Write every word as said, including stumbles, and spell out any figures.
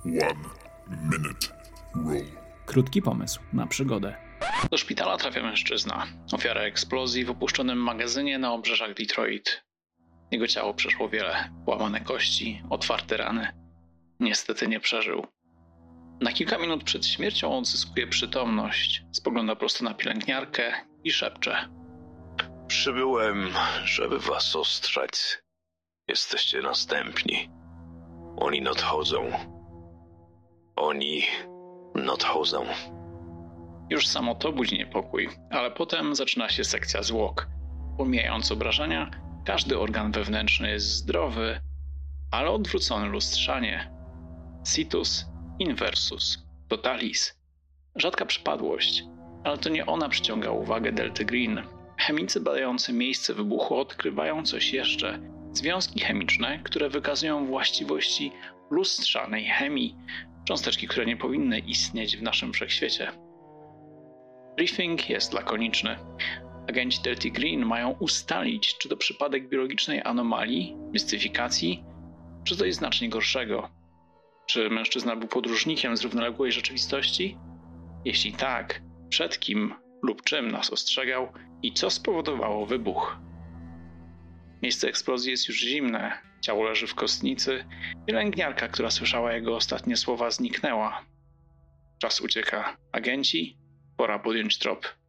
One minute rule. Krótki pomysł na przygodę. Do szpitala trafia mężczyzna, ofiara eksplozji w opuszczonym magazynie na obrzeżach Detroit. Jego ciało przeszło wiele, połamane kości, otwarte rany. Niestety nie przeżył. Na kilka minut przed śmiercią odzyskuje przytomność, spogląda prosto na pielęgniarkę i szepcze. Przybyłem, żeby was ostrzec. Jesteście następni. Oni nadchodzą. Oni nadchodzą. Już samo to budzi niepokój, ale potem zaczyna się sekcja zwłok. Pomijając obrażenia, każdy organ wewnętrzny jest zdrowy, ale odwrócony lustrzanie. Situs inversus totalis. Rzadka przypadłość, ale to nie ona przyciąga uwagę Delty Green. Chemicy badający miejsce wybuchu odkrywają coś jeszcze. Związki chemiczne, które wykazują właściwości lustrzanej chemii. Cząsteczki, które nie powinny istnieć w naszym wszechświecie. Briefing jest lakoniczny. Agenci Delty Green mają ustalić, czy to przypadek biologicznej anomalii, mistyfikacji, czy coś znacznie gorszego. Czy mężczyzna był podróżnikiem z równoległej rzeczywistości? Jeśli tak, przed kim lub czym nas ostrzegał i co spowodowało wybuch? Miejsce eksplozji jest już zimne, ciało leży w kostnicy, pielęgniarka, która słyszała jego ostatnie słowa, zniknęła. Czas ucieka. Agenci, pora podjąć trop.